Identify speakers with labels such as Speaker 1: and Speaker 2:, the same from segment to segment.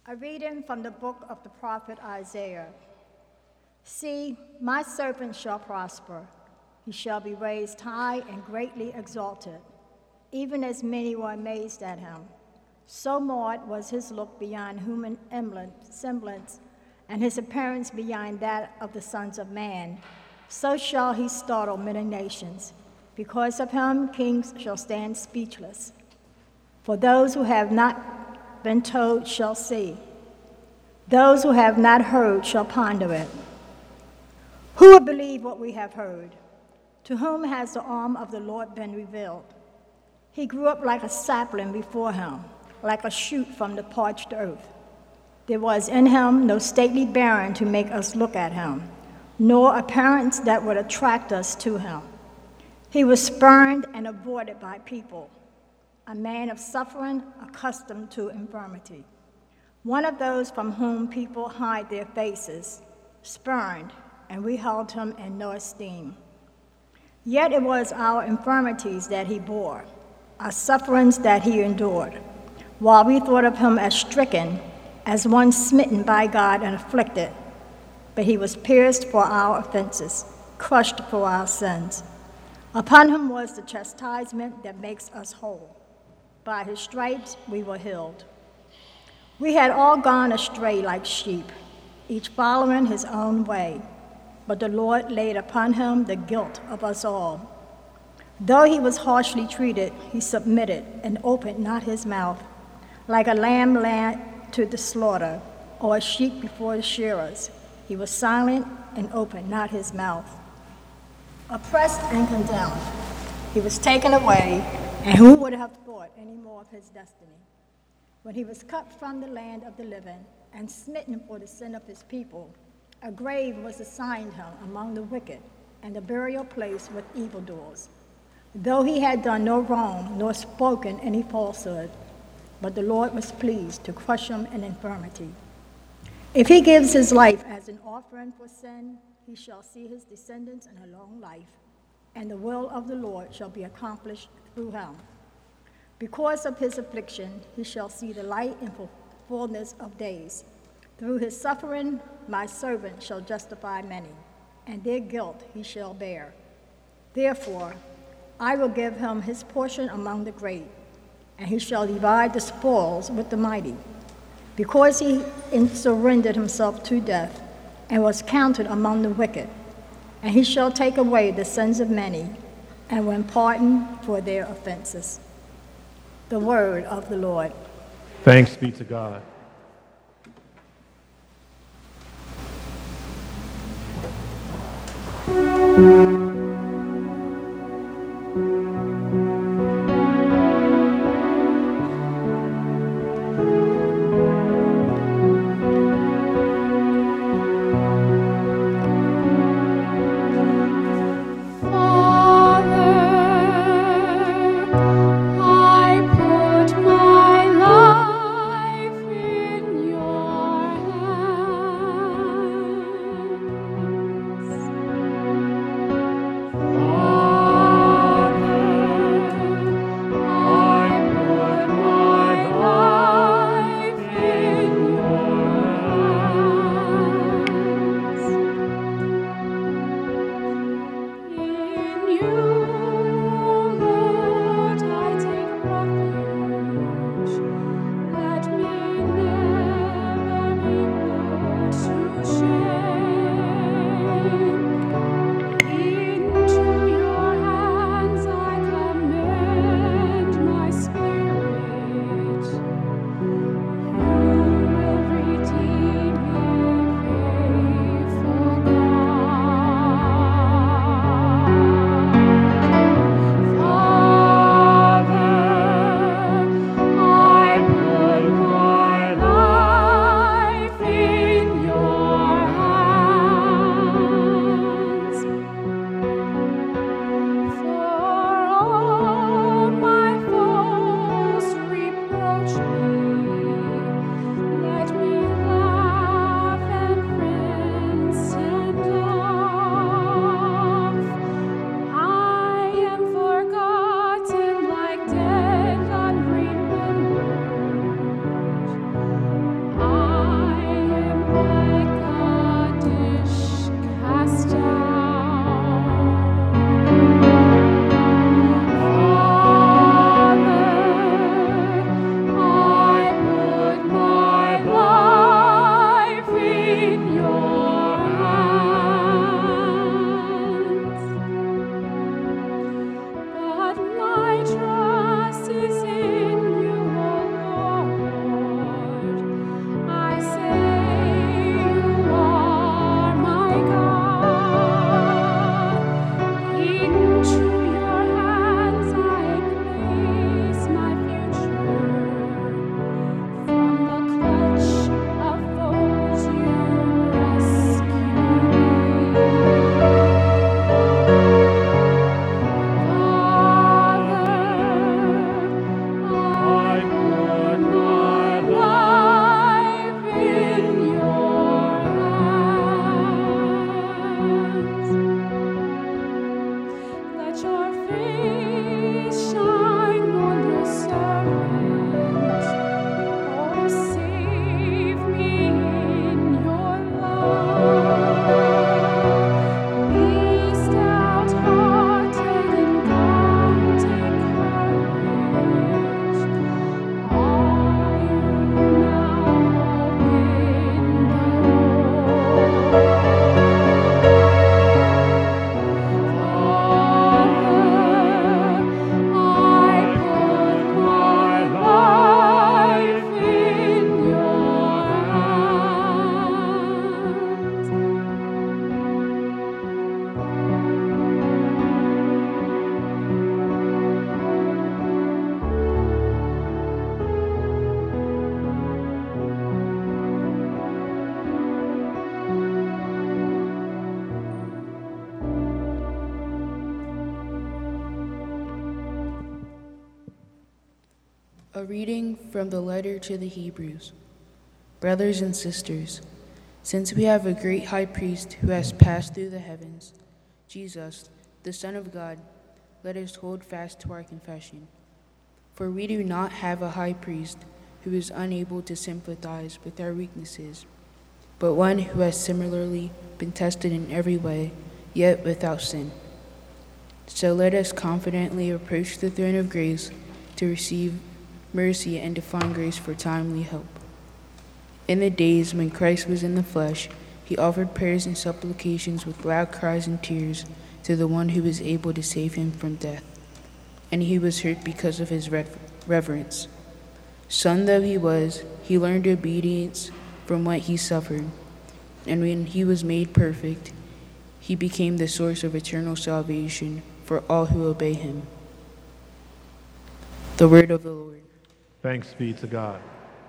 Speaker 1: A reading from the book of the prophet Isaiah. See, my servant shall prosper. He shall be raised high and greatly exalted, even as many were amazed at him. So marred was his look beyond human semblance, and his appearance beyond that of the sons of man. So shall he startle many nations. Because of him, kings shall stand speechless. For those who have not been told shall see. Those who have not heard shall ponder it. Who will believe what we have heard? To whom has the arm of the Lord been revealed? He grew up like a sapling before him, like a shoot from the parched earth. There was in him no stately bearing to make us look at him, nor appearance that would attract us to him. He was spurned and avoided by people, a man of suffering, accustomed to infirmity, one of those from whom people hide their faces, spurned, and we held him in no esteem. Yet it was our infirmities that he bore, our sufferings that he endured, while we thought of him as stricken, as one smitten by God and afflicted. But he was pierced for our offenses, crushed for our sins. Upon him was the chastisement that makes us whole. By his stripes we were healed. We had all gone astray like sheep, each following his own way, but the Lord laid upon him the guilt of us all. Though he was harshly treated, he submitted and opened not his mouth, like a lamb led to the slaughter, or a sheep before the shearers. He was silent and opened not his mouth. Oppressed and condemned, he was taken away, and who would have thought any more of his destiny? When he was cut from the land of the living and smitten for the sin of his people, a grave was assigned him among the wicked, and a burial place with evildoers. Though he had done no wrong, nor spoken any falsehood, but the Lord was pleased to crush him in infirmity. If he gives his life as an offering for sin, he shall see his descendants in a long life, and the will of the Lord shall be accomplished through him. Because of his affliction, he shall see the light and fullness of days. Through his suffering, my servant shall justify many, and their guilt he shall bear. Therefore, I will give him his portion among the great, and he shall divide the spoils with the mighty. Because he surrendered himself to death, and was counted among the wicked, and he shall take away the sins of many, and win pardon for their offenses. The word of the Lord.
Speaker 2: Thanks be to God.
Speaker 3: A reading from the letter to the Hebrews. Brothers and sisters, since we have a great high priest who has passed through the heavens, Jesus, the Son of God, let us hold fast to our confession. For we do not have a high priest who is unable to sympathize with our weaknesses, but one who has similarly been tested in every way, yet without sin. So let us confidently approach the throne of grace to receive mercy and to find grace for timely help. In the days when Christ was in the flesh, he offered prayers and supplications with loud cries and tears to the one who was able to save him from death. And he was hurt because of his reverence. Son though he was, he learned obedience from what he suffered. And when he was made perfect, he became the source of eternal salvation for all who obey him. The word of the Lord.
Speaker 2: Thanks be to God.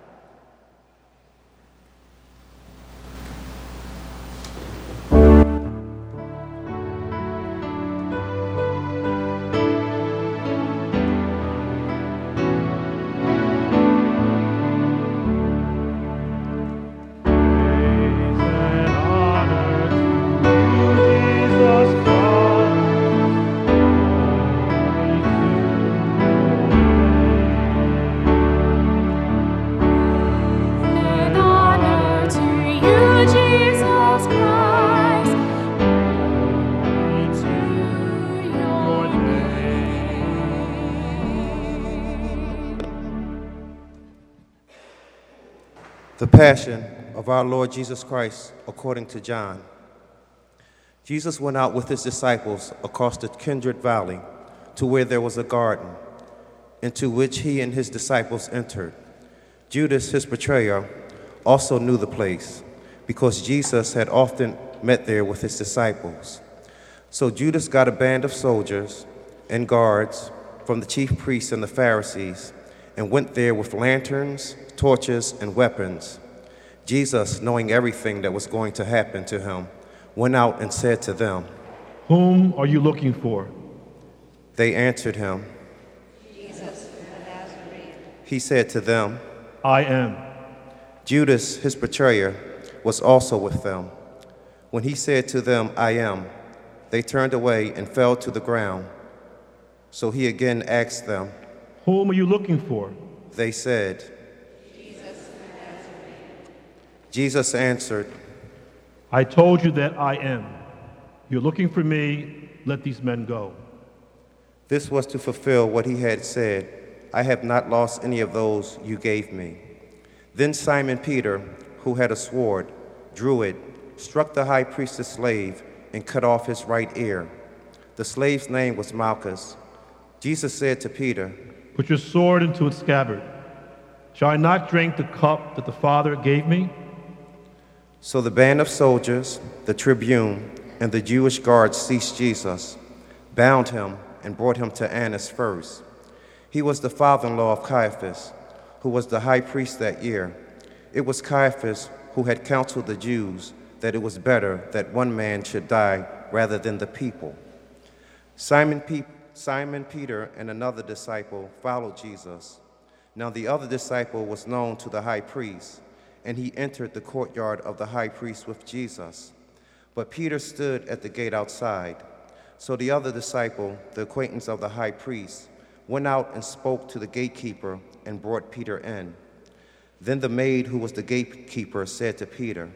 Speaker 4: The Passion of our Lord Jesus Christ according to John. Jesus went out with his disciples across the Kidron Valley to where there was a garden, into which he and his disciples entered. Judas, his betrayer, also knew the place, because Jesus had often met there with his disciples. So Judas got a band of soldiers and guards from the chief priests and the Pharisees, and went there with lanterns, torches, and weapons. Jesus, knowing everything that was going to happen to him, went out and said to them,
Speaker 2: Whom are you looking for?
Speaker 4: They answered him,
Speaker 5: Jesus, the Nazarene.
Speaker 4: He said to them,
Speaker 2: I am.
Speaker 4: Judas, his betrayer, was also with them. When he said to them, I am, they turned away and fell to the ground. So he again asked them,
Speaker 2: Whom are you looking for?
Speaker 4: They said, Jesus answered,
Speaker 2: I told you that I am. You're looking for me, let these men go.
Speaker 4: This was to fulfill what he had said, I have not lost any of those you gave me. Then Simon Peter, who had a sword, drew it, struck the high priest's slave, and cut off his right ear. The slave's name was Malchus. Jesus said to Peter,
Speaker 2: Put your sword into its scabbard. Shall I not drink the cup that the Father gave me?
Speaker 4: So the band of soldiers, the tribune, and the Jewish guards seized Jesus, bound him, and brought him to Annas first. He was the father-in-law of Caiaphas, who was the high priest that year. It was Caiaphas who had counseled the Jews that it was better that one man should die rather than the people. Simon Peter and another disciple followed Jesus. Now the other disciple was known to the high priest, and he entered the courtyard of the high priest with Jesus. But Peter stood at the gate outside. So the other disciple, the acquaintance of the high priest, went out and spoke to the gatekeeper and brought Peter in. Then the maid who was the gatekeeper said to Peter,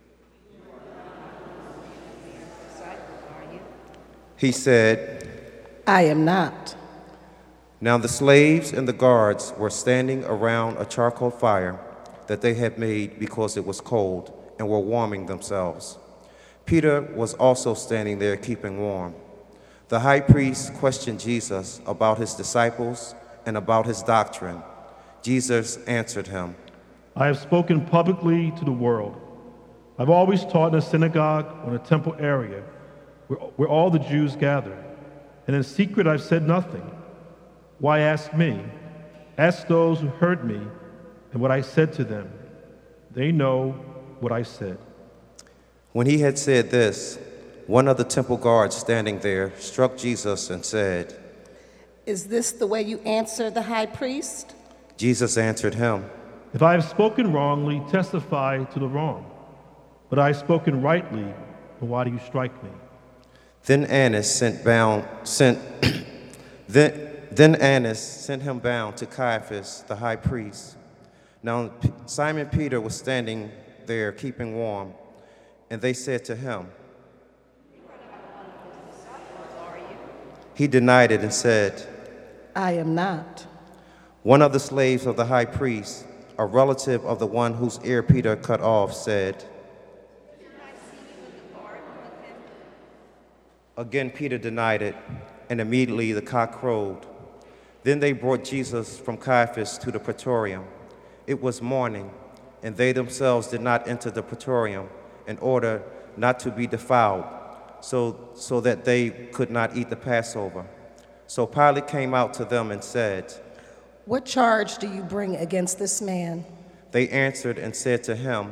Speaker 4: He said,
Speaker 6: I am not.
Speaker 4: Now the slaves and the guards were standing around a charcoal fire that they had made because it was cold, and were warming themselves. Peter was also standing there keeping warm. The high priest questioned Jesus about his disciples and about his doctrine. Jesus answered him,
Speaker 2: I have spoken publicly to the world. I've always taught in a synagogue or in a temple area where all the Jews gather. And in secret I've said nothing. Why ask me? Ask those who heard me and what I said to them. They know what I said.
Speaker 4: When he had said this, one of the temple guards standing there struck Jesus and said,
Speaker 6: Is this the way you answer the high priest?
Speaker 4: Jesus answered him,
Speaker 2: If I have spoken wrongly, testify to the wrong. But I have spoken rightly, then why do you strike me?
Speaker 4: Then Annas sent him bound to Caiaphas, the high priest. Now Simon Peter was standing there keeping warm, and they said to him, He denied it and said,
Speaker 6: I am not.
Speaker 4: One of the slaves of the high priest, a relative of the one whose ear Peter cut off, said, Again Peter denied it, and immediately the cock crowed. Then they brought Jesus from Caiaphas to the praetorium. It was morning, and they themselves did not enter the praetorium in order not to be defiled, so that they could not eat the Passover. So Pilate came out to them and said,
Speaker 6: What charge do you bring against this man?
Speaker 4: They answered and said to him,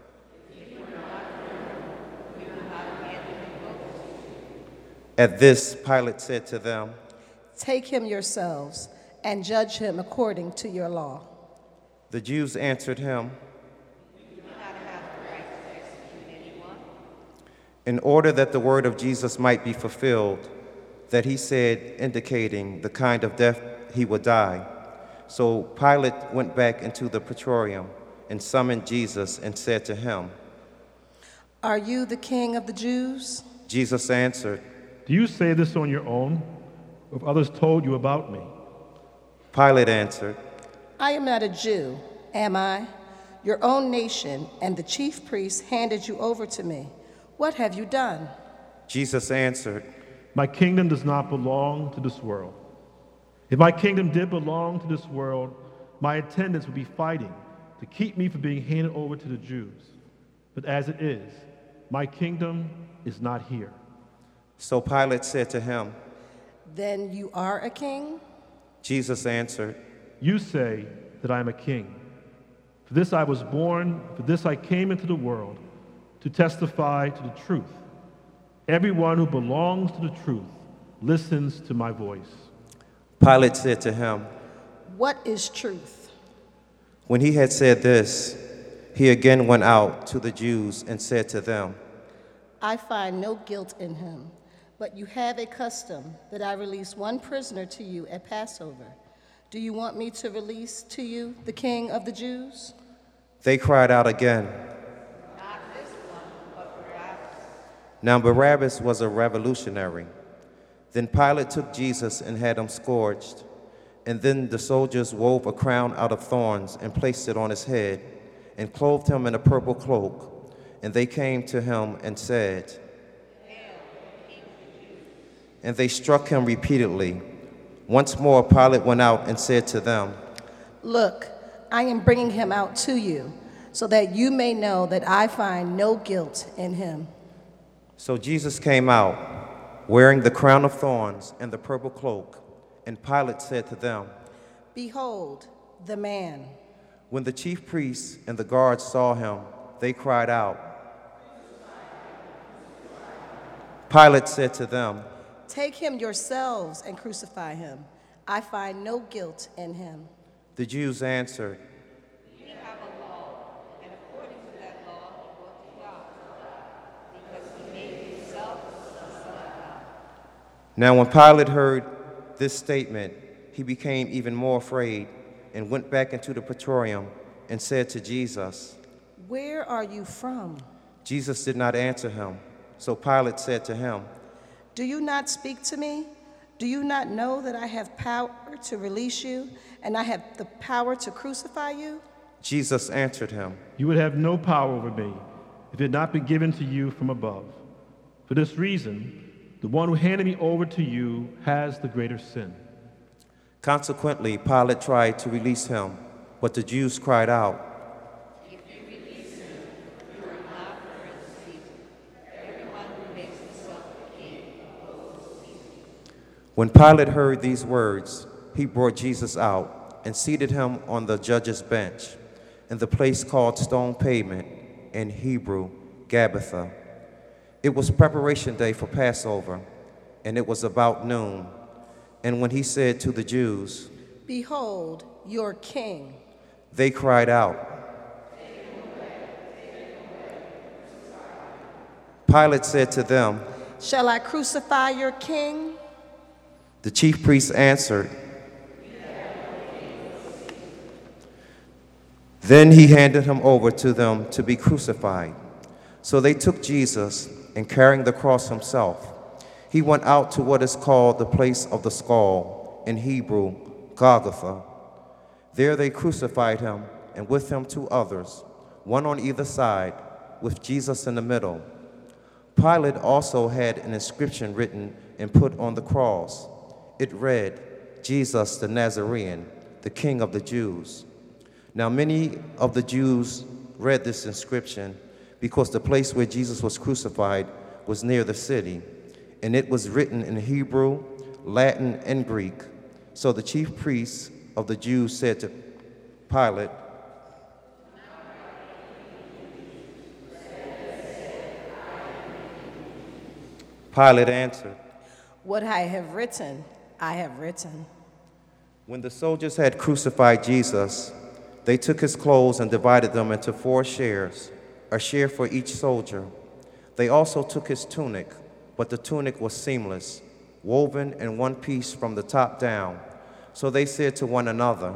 Speaker 4: At this, Pilate said to them,
Speaker 6: Take him yourselves and judge him according to your law.
Speaker 4: The Jews answered him, in order that the word of Jesus might be fulfilled, that he said, indicating the kind of death he would die. So Pilate went back into the praetorium and summoned Jesus and said to him,
Speaker 6: Are you the king of the Jews?
Speaker 4: Jesus answered,
Speaker 2: Do you say this on your own, or have others told you about me?
Speaker 4: Pilate answered,
Speaker 6: I am not a Jew, am I? Your own nation and the chief priests handed you over to me. What have you done?
Speaker 4: Jesus answered,
Speaker 2: My kingdom does not belong to this world. If my kingdom did belong to this world, my attendants would be fighting to keep me from being handed over to the Jews. But as it is, my kingdom is not here.
Speaker 4: So Pilate said to him,
Speaker 6: Then you are a king?
Speaker 4: Jesus answered,
Speaker 2: You say that I am a king. For this I was born, for this I came into the world, to testify to the truth. Everyone who belongs to the truth listens to my voice.
Speaker 4: Pilate said to him,
Speaker 6: What is truth?
Speaker 4: When he had said this, he again went out to the Jews and said to them,
Speaker 6: I find no guilt in him, but you have a custom that I release one prisoner to you at Passover. Do you want me to release to you the king of the Jews?
Speaker 4: They cried out again.
Speaker 5: Not this one, but Barabbas.
Speaker 4: Now Barabbas was a revolutionary. Then Pilate took Jesus and had him scourged. And then the soldiers wove a crown out of thorns and placed it on his head, and clothed him in a purple cloak. And they came to him and said, and they struck him repeatedly. Once more Pilate went out and said to them,
Speaker 6: Look, I am bringing him out to you, so that you may know that I find no guilt in him.
Speaker 4: So Jesus came out, wearing the crown of thorns and the purple cloak. And Pilate said to them,
Speaker 6: Behold, the man.
Speaker 4: When the chief priests and the guards saw him, they cried out. Pilate said to them,
Speaker 6: Take him yourselves and crucify him. I find no guilt in him.
Speaker 4: The Jews answered,
Speaker 5: We have a law, and according to that law, he will be God, because he made himself the Son of God.
Speaker 4: Now when Pilate heard this statement, he became even more afraid and went back into the praetorium and said to Jesus,
Speaker 6: Where are you from?
Speaker 4: Jesus did not answer him. So Pilate said to him,
Speaker 6: Do you not speak to me? Do you not know that I have power to release you, and I have the power to crucify you?
Speaker 4: Jesus answered him,
Speaker 2: You would have no power over me if it had not been given to you from above. For this reason, the one who handed me over to you has the greater sin.
Speaker 4: Consequently, Pilate tried to release him, but the Jews cried out,
Speaker 5: If you release him, you are not for Caesar. Everyone who makes himself a king opposes Caesar.
Speaker 4: When Pilate heard these words, he brought Jesus out and seated him on the judge's bench in the place called Stone Pavement, in Hebrew, Gabbatha. It was preparation day for Passover, and it was about noon. And when he said to the Jews,
Speaker 6: Behold, your king.
Speaker 4: They cried out. Pilate said to them,
Speaker 6: Shall I crucify your king?
Speaker 4: The chief priests answered. Then he handed him over to them to be crucified. So they took Jesus, and carrying the cross himself, he went out to what is called the place of the skull, in Hebrew, Golgotha. There they crucified him, and with him 2 others, one on either side, with Jesus in the middle. Pilate also had an inscription written and put on the cross. It read, Jesus the Nazarene, the King of the Jews. Now many of the Jews read this inscription because the place where Jesus was crucified was near the city, and it was written in Hebrew, Latin, and Greek. So the chief priests of the Jews said to Pilate, Pilate answered,
Speaker 6: What I have written, I have written.
Speaker 4: When the soldiers had crucified Jesus, they took his clothes and divided them into 4 shares, a share for each soldier. They also took his tunic, but the tunic was seamless, woven in one piece from the top down. So they said to one another,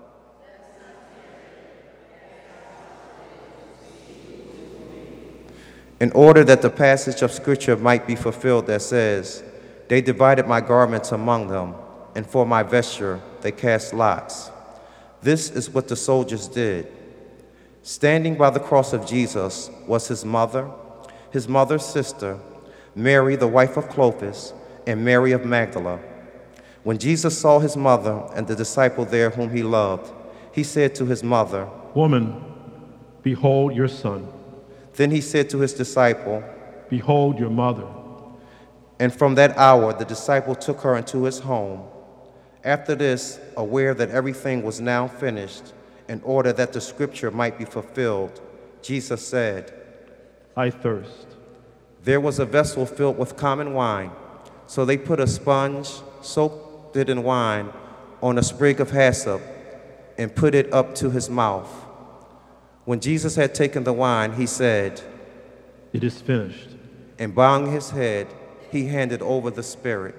Speaker 4: in order that the passage of Scripture might be fulfilled that says, They divided my garments among them, and for my vesture they cast lots. This is what the soldiers did. Standing by the cross of Jesus was his mother's sister, Mary, the wife of Clopas, and Mary of Magdala. When Jesus saw his mother and the disciple there whom he loved, he said to his mother,
Speaker 2: Woman, behold your son.
Speaker 4: Then he said to his disciple,
Speaker 2: Behold your mother.
Speaker 4: And from that hour the disciple took her into his home. After this, aware that everything was now finished, in order that the scripture might be fulfilled, Jesus said,
Speaker 2: I thirst.
Speaker 4: There was a vessel filled with common wine, so they put a sponge, soaked it in wine, on a sprig of hyssop, and put it up to his mouth. When Jesus had taken the wine, he said,
Speaker 2: It is finished.
Speaker 4: And bowing his head, he handed over the Spirit.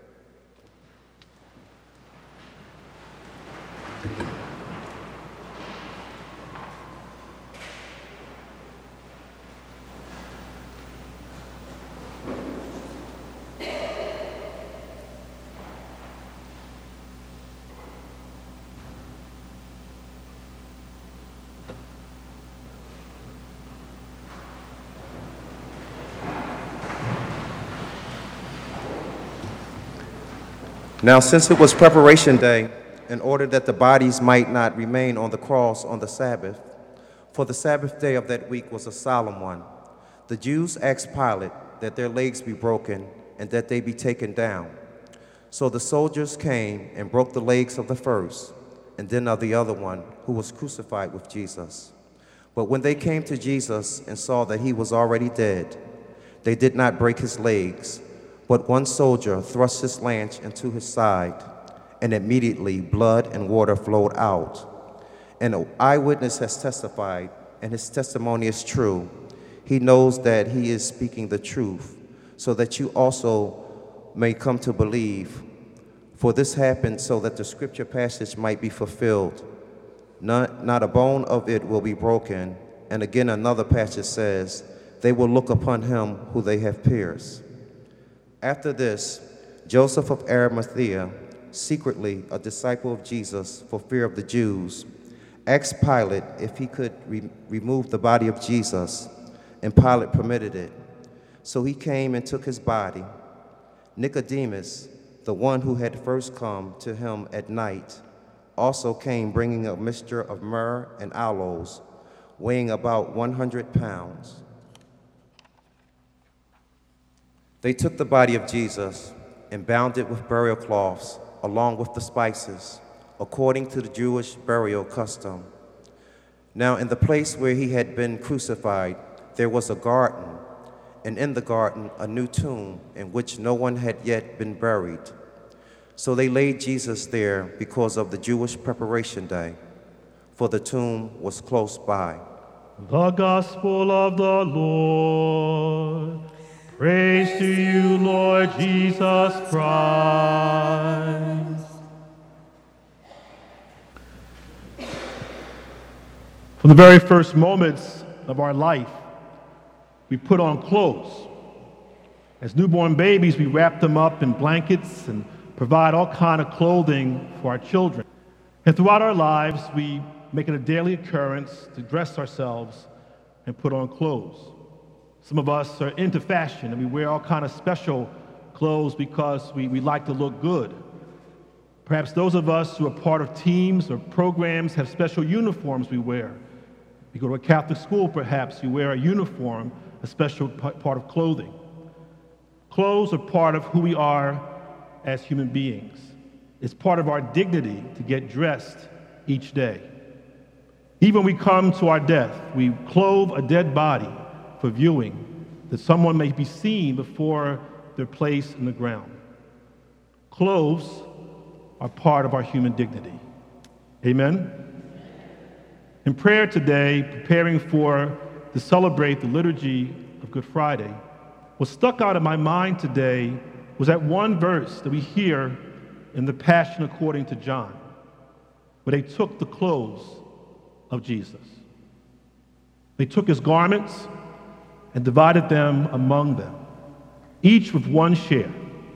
Speaker 4: Now, since it was preparation day, in order that the bodies might not remain on the cross on the Sabbath, for the Sabbath day of that week was a solemn one, the Jews asked Pilate that their legs be broken and that they be taken down. So the soldiers came and broke the legs of the first, and then of the other one, who was crucified with Jesus. But when they came to Jesus and saw that he was already dead, they did not break his legs. But one soldier thrust his lance into his side, and immediately blood and water flowed out. An eyewitness has testified, and his testimony is true. He knows that he is speaking the truth, so that you also may come to believe. For this happened so that the scripture passage might be fulfilled. Not a bone of it will be broken. And again another passage says, They will look upon him who they have pierced. After this, Joseph of Arimathea, secretly a disciple of Jesus for fear of the Jews, asked Pilate if he could remove the body of Jesus, and Pilate permitted it. So he came and took his body. Nicodemus, the one who had first come to him at night, also came bringing a mixture of myrrh and aloes, weighing about 100 pounds. They took the body of Jesus and bound it with burial cloths, along with the spices, according to the Jewish burial custom. Now in the place where he had been crucified, there was a garden, and in the garden a new tomb in which no one had yet been buried. So they laid Jesus there because of the Jewish preparation day, for the tomb was close by.
Speaker 2: The Gospel of the Lord. Praise to you, Lord Jesus Christ. From the very first moments of our life, we put on clothes. As newborn babies, we wrap them up in blankets and provide all kind of clothing for our children. And throughout our lives, we make it a daily occurrence to dress ourselves and put on clothes. Some of us are into fashion and we wear all kind of special clothes because we like to look good. Perhaps those of us who are part of teams or programs have special uniforms we wear. You go to a Catholic school, perhaps you wear a uniform, a special part of clothing. Clothes are part of who we are as human beings. It's part of our dignity to get dressed each day. Even when we come to our death, we clothe a dead body for viewing, that someone may be seen before they're placed in the ground. Clothes are part of our human dignity. Amen? In prayer today, preparing to celebrate the liturgy of Good Friday, what stuck out in my mind today was that one verse that we hear in the Passion according to John, where they took the clothes of Jesus. They took his garments and divided them among them, each with one share.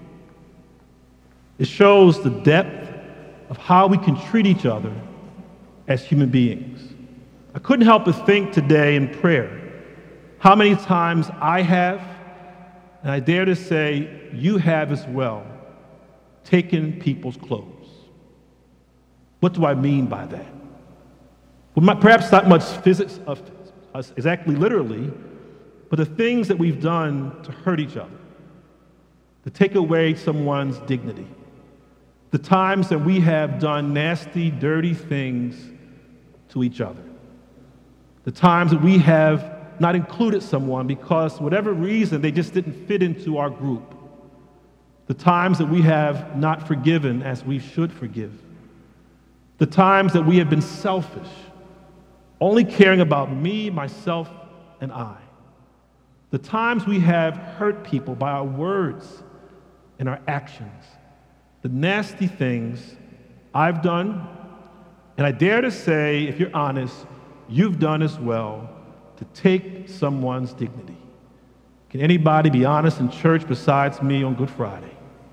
Speaker 2: It shows the depth of how we can treat each other as human beings. I couldn't help but think today in prayer how many times I have, and I dare to say you have as well, taken people's clothes. What do I mean by that? Well, perhaps not much physics of us exactly literally, but the things that we've done to hurt each other, to take away someone's dignity, the times that we have done nasty, dirty things to each other, the times that we have not included someone because, for whatever reason, they just didn't fit into our group, the times that we have not forgiven as we should forgive, the times that we have been selfish, only caring about me, myself, and I. The times we have hurt people by our words and our actions. The nasty things I've done, and I dare to say, if you're honest, you've done as well to take someone's dignity. Can anybody be honest in church besides me on Good Friday?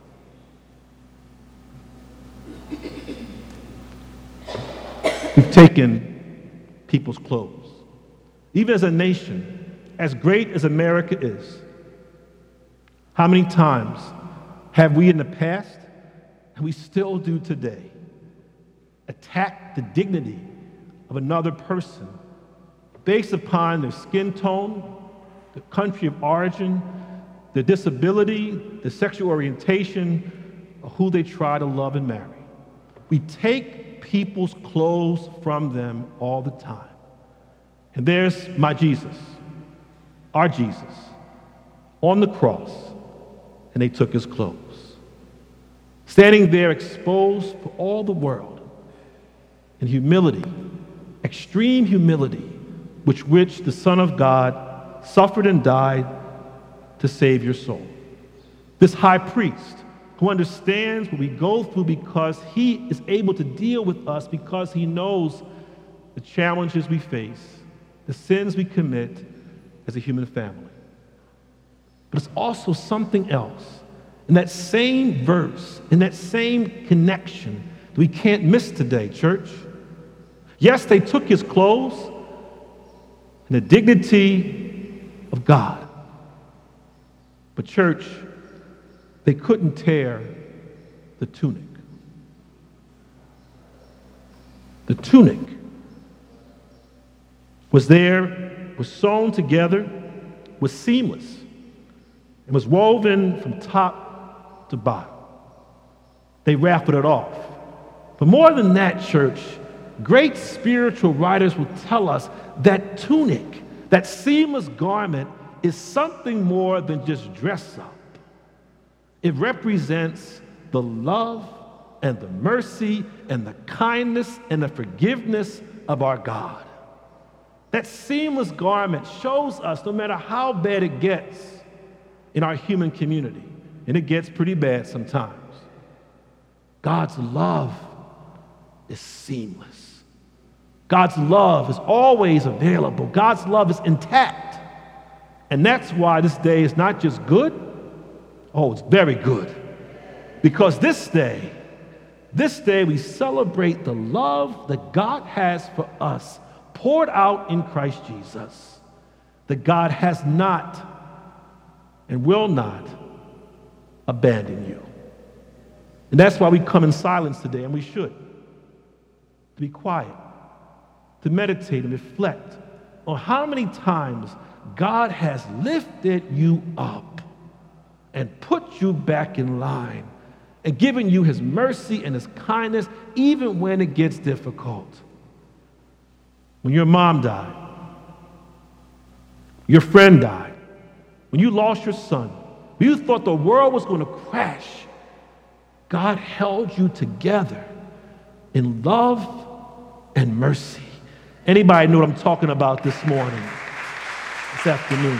Speaker 2: We've taken people's clothes. Even as a nation, as great as America is, how many times have we in the past, and we still do today, attack the dignity of another person based upon their skin tone, the country of origin, their disability, their sexual orientation, or who they try to love and marry? We take people's clothes from them all the time. And there's my Jesus, our Jesus, on the cross, and they took his clothes. Standing there exposed for all the world in humility, extreme humility, which the Son of God suffered and died to save your soul. This high priest who understands what we go through because he is able to deal with us because he knows the challenges we face, the sins we commit as a human family. But it's also something else. In that same verse, in that same connection that we can't miss today, church. Yes, they took his clothes and the dignity of God. But church, they couldn't tear the tunic. The tunic was sewn together, was seamless, and was woven from top to bottom. They raffled it off. But more than that, church, great spiritual writers will tell us that tunic, that seamless garment, is something more than just dress up. It represents the love and the mercy and the kindness and the forgiveness of our God. That seamless garment shows us no matter how bad it gets in our human community, and it gets pretty bad sometimes, God's love is seamless. God's love is always available. God's love is intact. And that's why this day is not just good, oh, it's very good. Because this day we celebrate the love that God has for us, poured out in Christ Jesus, that God has not and will not abandon you. And that's why we come in silence today, and we should. To be quiet, to meditate and reflect on how many times God has lifted you up and put you back in line and given you his mercy and his kindness even when it gets difficult. When your mom died, your friend died, when you lost your son, when you thought the world was going to crash, God held you together in love and mercy. Anybody know what I'm talking about this morning, this afternoon?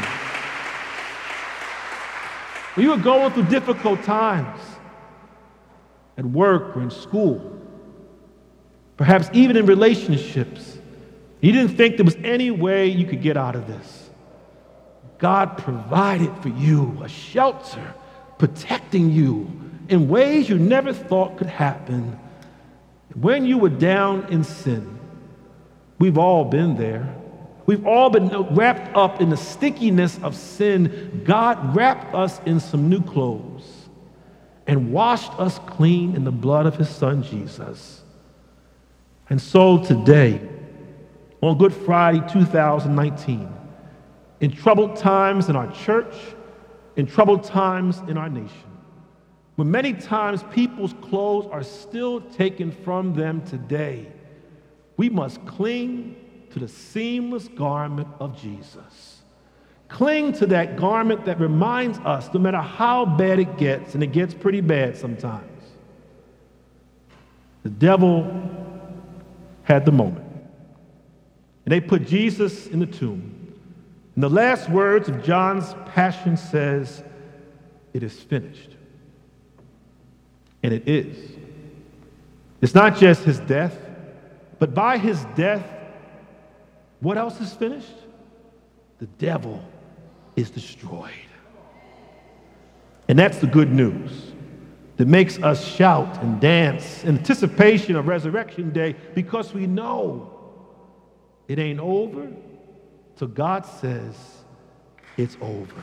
Speaker 2: When you were going through difficult times at work or in school, perhaps even in relationships, you didn't think there was any way you could get out of this. God provided for you a shelter, protecting you in ways you never thought could happen. When you were down in sin, we've all been there. We've all been wrapped up in the stickiness of sin. God wrapped us in some new clothes and washed us clean in the blood of his son, Jesus. And so today, on Good Friday 2019, in troubled times in our church, in troubled times in our nation, when many times people's clothes are still taken from them today, we must cling to the seamless garment of Jesus. Cling to that garment that reminds us, no matter how bad it gets, and it gets pretty bad sometimes, the devil had the moment. And they put Jesus in the tomb. And the last words of John's Passion says, "It is finished." And it is. It's not just his death, but by his death, what else is finished? The devil is destroyed. And that's the good news that makes us shout and dance in anticipation of Resurrection Day, because we know it ain't over till God says it's over.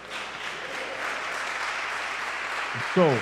Speaker 2: And so,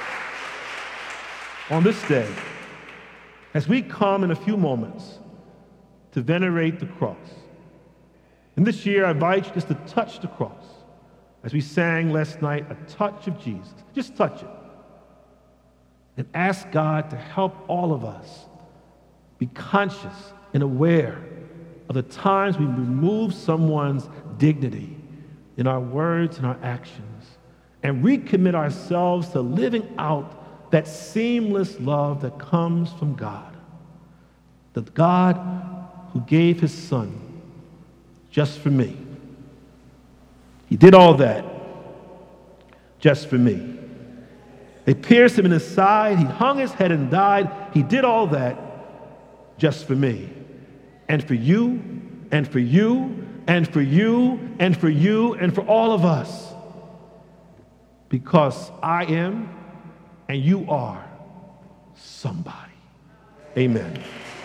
Speaker 2: on this day, as we come in a few moments to venerate the cross, and this year I invite you just to touch the cross. As we sang last night, a touch of Jesus. Just touch it. And ask God to help all of us be conscious and aware of the times we remove someone's dignity in our words and our actions, and recommit ourselves to living out that seamless love that comes from God. The God who gave his son just for me. He did all that just for me. They pierced him in his side. He hung his head and died. He did all that just for me. And for you, and for you, and for you, and for you, and for all of us. Because I am, and you are, somebody. Amen.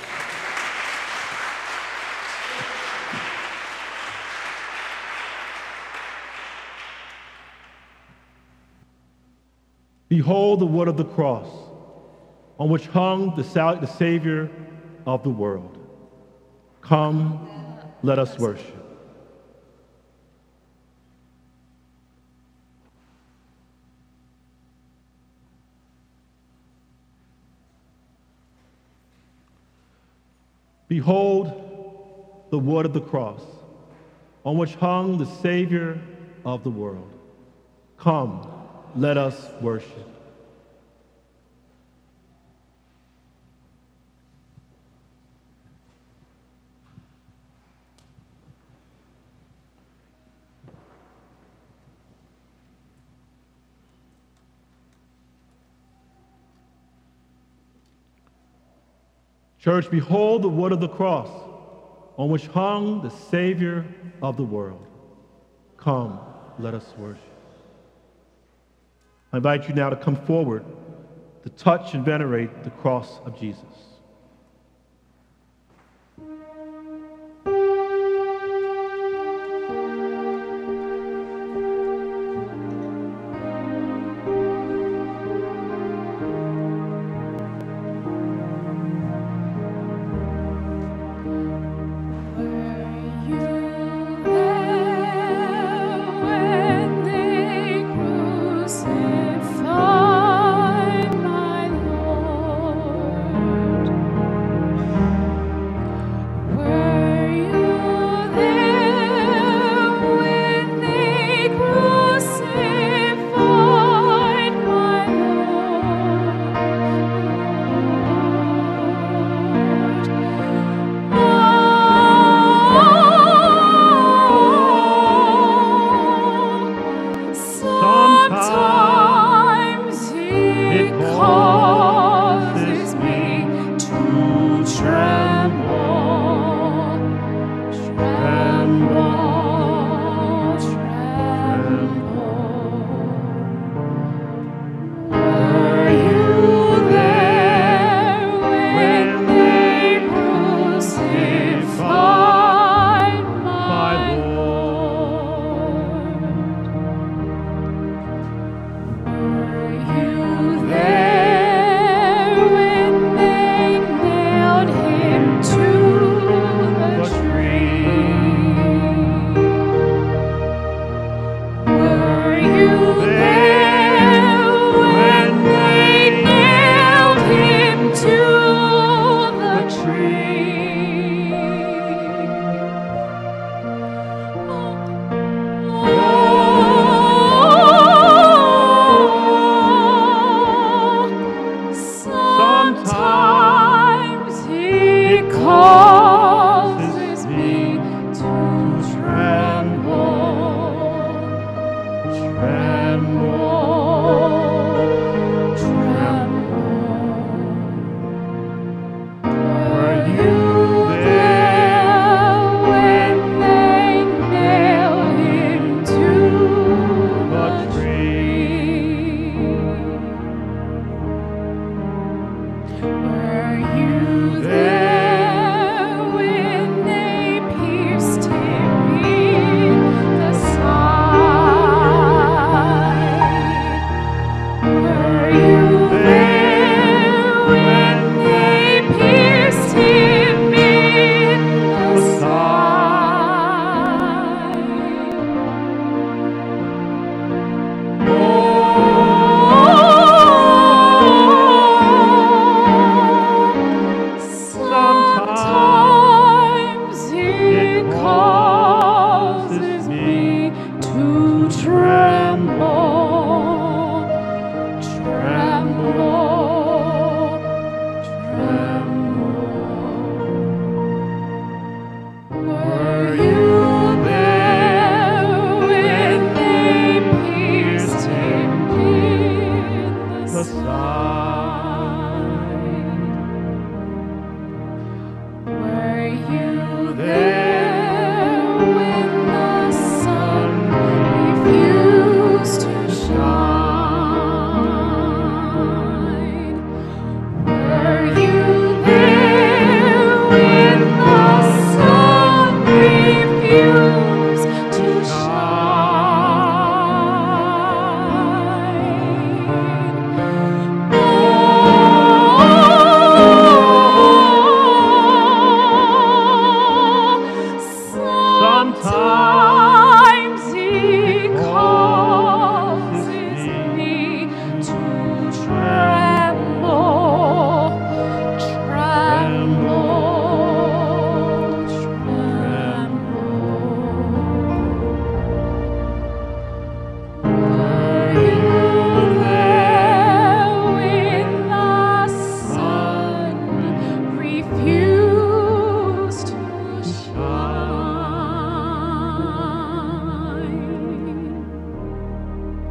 Speaker 2: Behold the wood of the cross, on which hung the Savior of the world. Come, let us worship. Behold the wood of the cross, on which hung the Savior of the world. Come, let us worship. Church, behold the wood of the cross on which hung the Savior of the world. Come, let us worship. I invite you now to come forward to touch and venerate the cross of Jesus.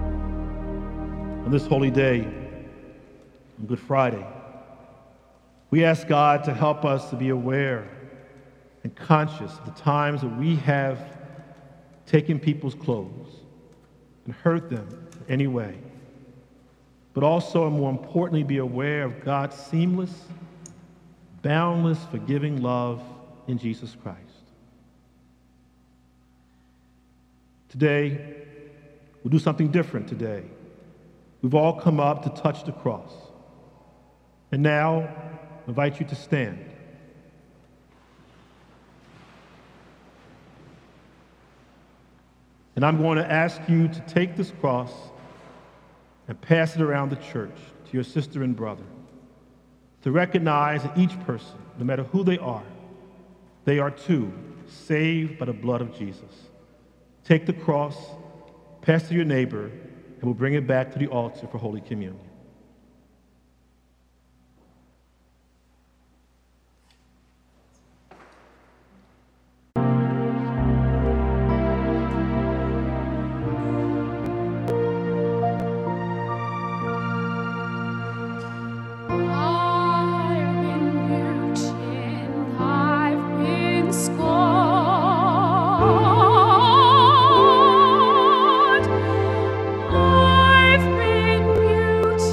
Speaker 2: On this holy day, on Good Friday, We ask God to help us to be aware and conscious of the times that we have taken people's clothes and hurt them in any way, but also, and more importantly, be aware of God's seamless, boundless, forgiving love in Jesus Christ. Today, we'll do something different today. We've all come up to touch the cross. And now, I invite you to stand. And I'm going to ask you to take this cross and pass it around the church to your sister and brother, to recognize that each person, no matter who they are too saved by the blood of Jesus. Take the cross, pass it to your neighbor, and we'll bring it back to the altar for Holy Communion.
Speaker 7: I've been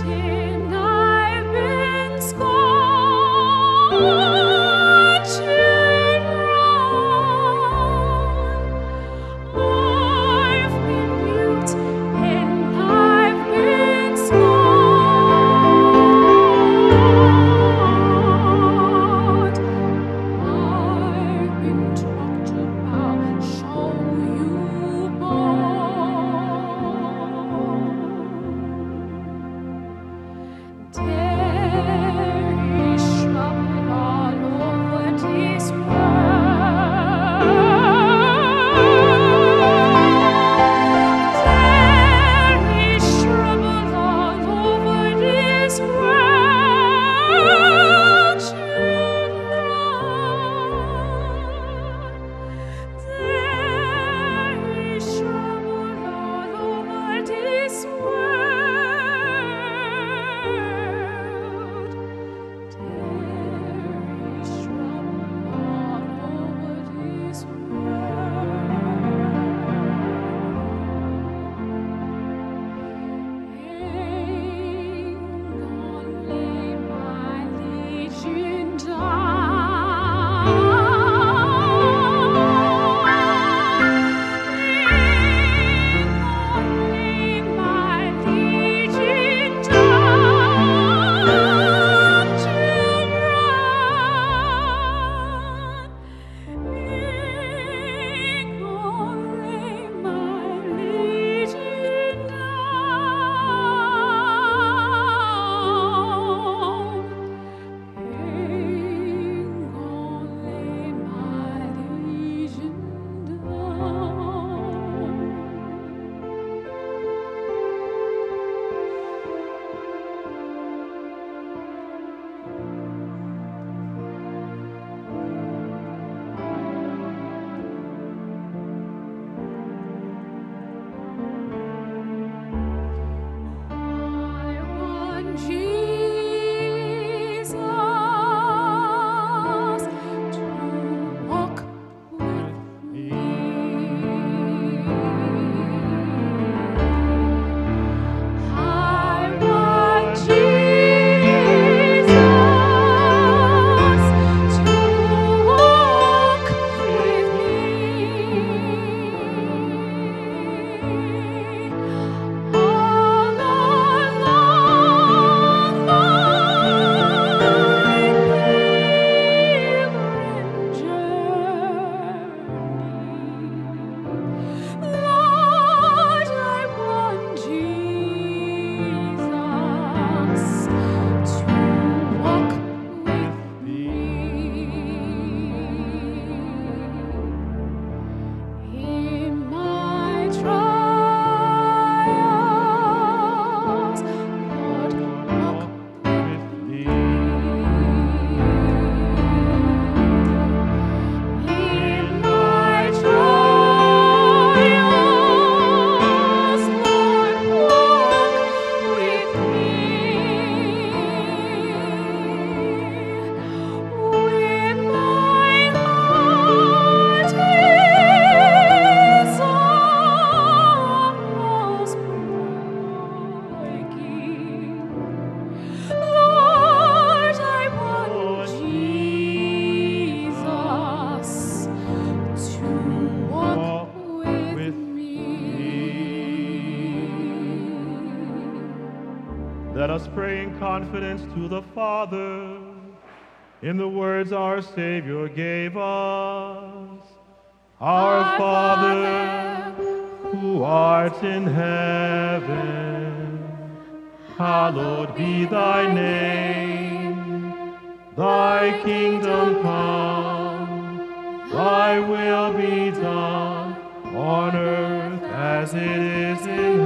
Speaker 2: us pray in confidence to the Father in the words our Savior gave us. Our Father, who art in heaven, hallowed be thy name. Thy kingdom come, thy will be done on earth as it is in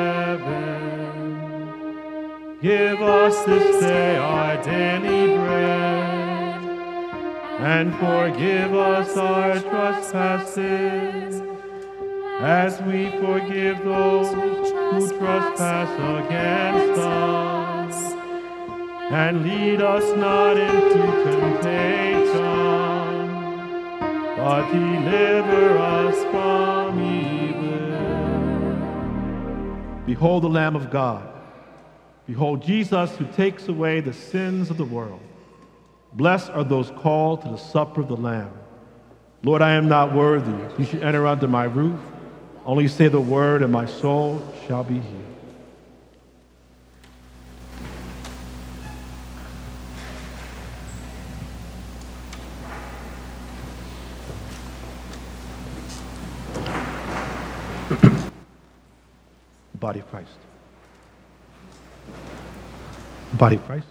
Speaker 2: heaven. Give us this day our daily bread, and forgive us our trespasses, as we forgive those who trespass against us. And lead us not into temptation, but deliver us from evil. Behold the Lamb of God. Behold Jesus, who takes away the sins of the world. Blessed are those called to the supper of the Lamb. Lord, I am not worthy you should enter under my roof. Only say the word, and my soul shall be healed. The body of Christ. The body of Christ.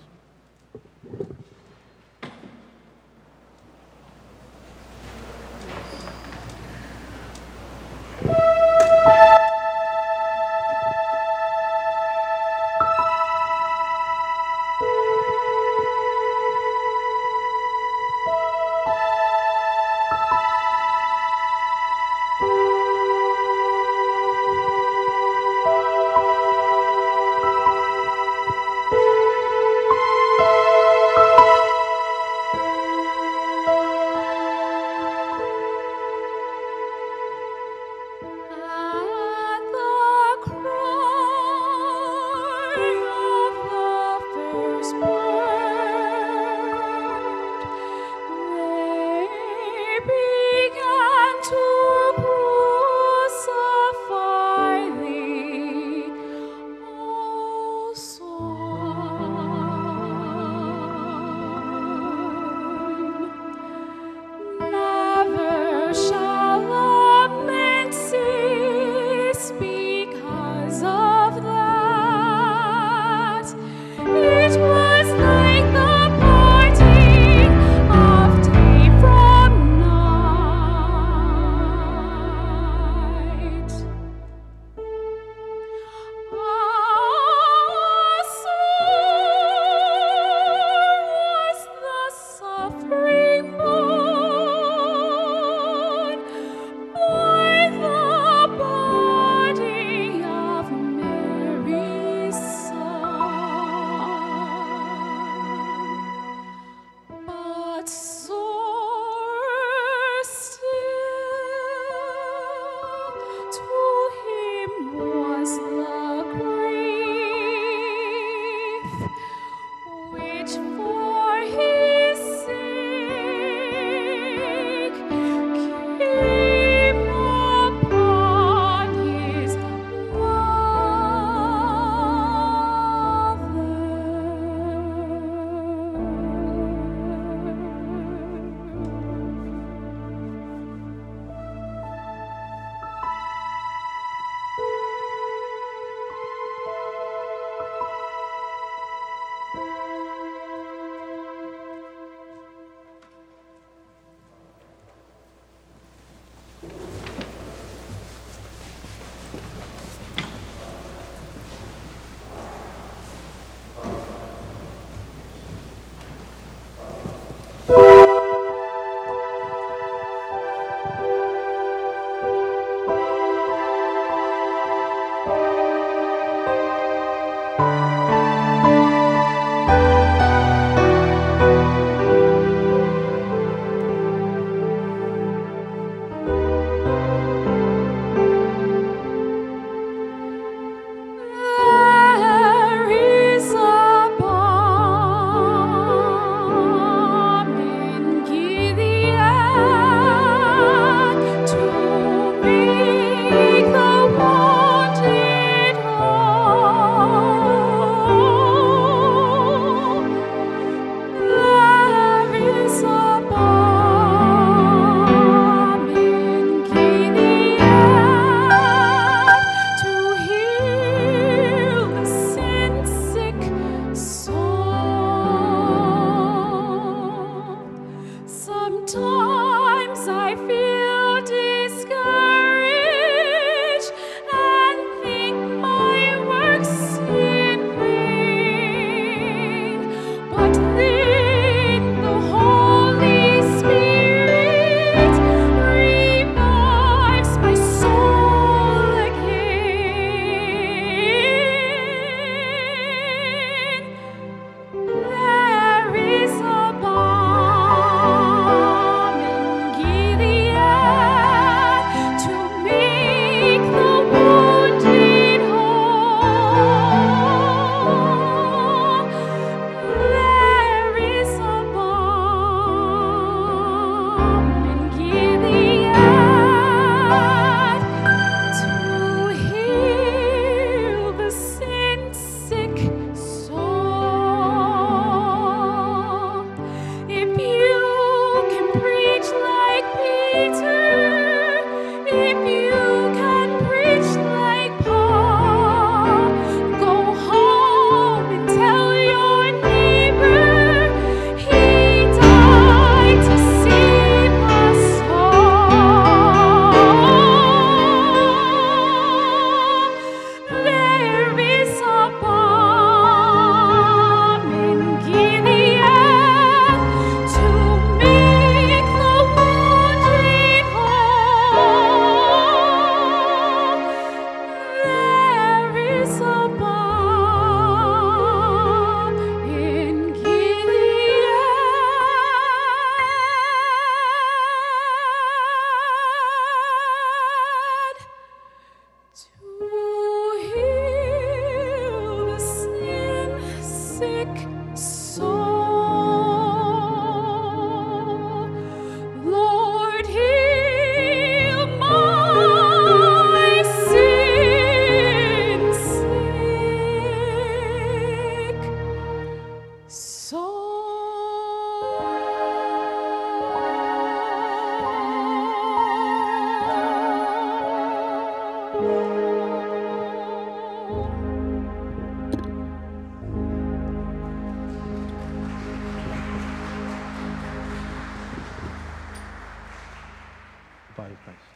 Speaker 2: body of Christ.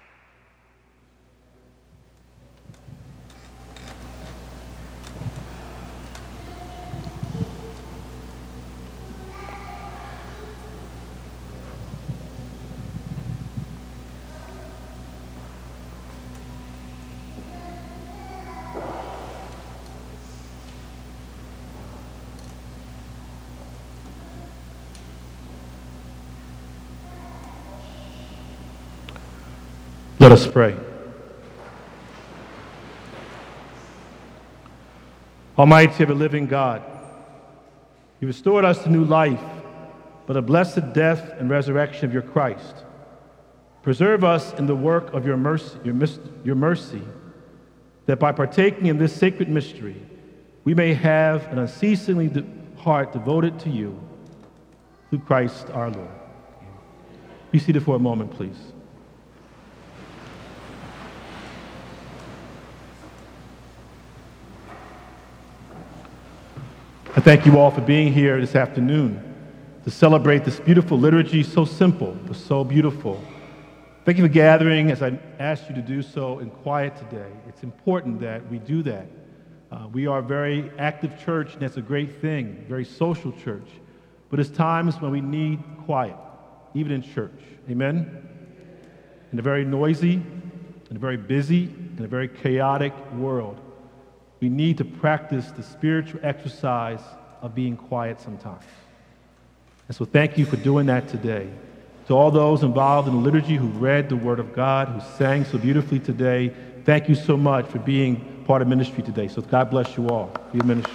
Speaker 2: Let us pray. Almighty, ever living God, you restored us to new life by the blessed death and resurrection of your Christ. Preserve us in the work of your mercy, that by partaking in this sacred mystery, we may have an unceasingly heart devoted to you, through Christ our Lord. Be seated for a moment, please. I thank you all for being here this afternoon to celebrate this beautiful liturgy, so simple but so beautiful. Thank you for gathering as I asked you to do so in quiet today. It's important that we do that. We are a very active church, and that's a great thing, very social church. But there's times when we need quiet, even in church. Amen? In a very noisy, in a very busy, in a very chaotic world, we need to practice the spiritual exercise of being quiet sometimes. And so thank you for doing that today. To all those involved in the liturgy who read the Word of God, who sang so beautifully today, thank you so much for being part of ministry today. So God bless you all for your ministry.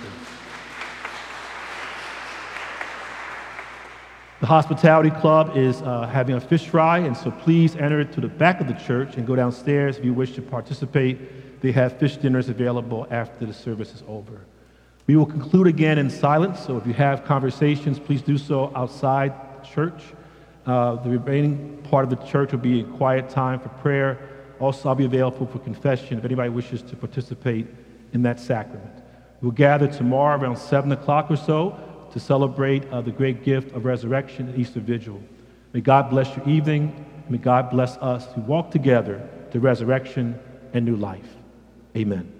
Speaker 2: The Hospitality Club is having a fish fry, and so please enter to the back of the church and go downstairs if you wish to participate. They have fish dinners available after the service is over. We will conclude again in silence, so if you have conversations, please do so outside the church. The remaining part of the church will be a quiet time for prayer. Also, I'll be available for confession if anybody wishes to participate in that sacrament. We'll gather tomorrow around 7 o'clock or so to celebrate the great gift of resurrection and Easter Vigil. May God bless your evening. May God bless us who walk together to resurrection and new life. Amen.